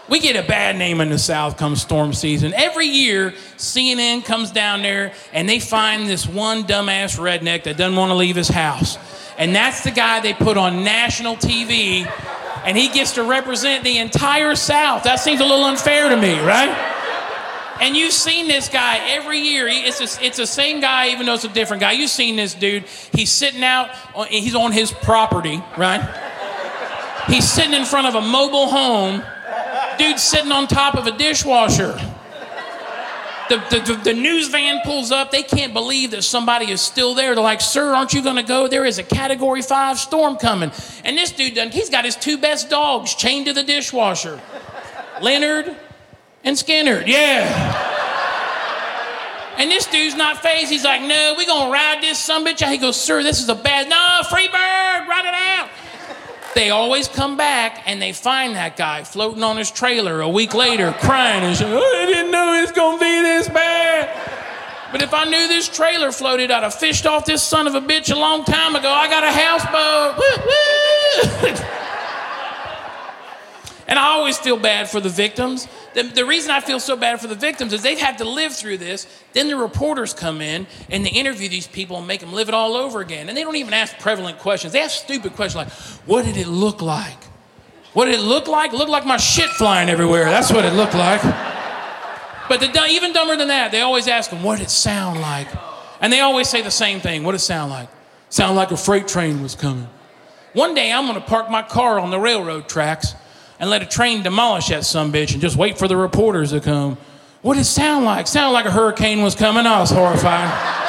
We get a bad name in the South come storm season. Every year, CNN comes down there and they find this one dumbass redneck that doesn't want to leave his house. And that's the guy they put on national TV, and he gets to represent the entire South. That seems a little unfair to me, right? And you've seen this guy every year. It's the same guy, even though it's a different guy. You've seen this dude. He's sitting out, he's on his property, right? He's sitting in front of a mobile home. Dude's sitting on top of a dishwasher. The news van pulls up. They can't believe that somebody is still there. They're like, sir, aren't you going to go? There is a Category 5 storm coming. And this dude, he's got his 2 best dogs chained to the dishwasher. Leonard and Skinner, yeah. And this dude's not phased. He's like, no, we going to ride this sumbitch. He goes, sir, this is a bad, no, free bird, ride it out. They always come back and they find that guy floating on his trailer a week later, crying and saying, oh, I didn't know it's gonna be this bad. But if I knew this trailer floated, I'd have fished off this son of a bitch a long time ago. I got a houseboat. Woo, woo. And I always feel bad for the victims. The reason I feel so bad for the victims is they've had to live through this. Then the reporters come in and they interview these people and make them live it all over again. And they don't even ask prevalent questions. They ask stupid questions like, what did it look like? What did it look like? It looked like my shit flying everywhere. That's what it looked like. But even dumber than that, they always ask them, what did it sound like? And they always say the same thing. What did it sound like? Sound like a freight train was coming. One day I'm gonna park my car on the railroad tracks and let a train demolish that sumbitch and just wait for the reporters to come. What did it sound like? Sounded like a hurricane was coming. I was horrified.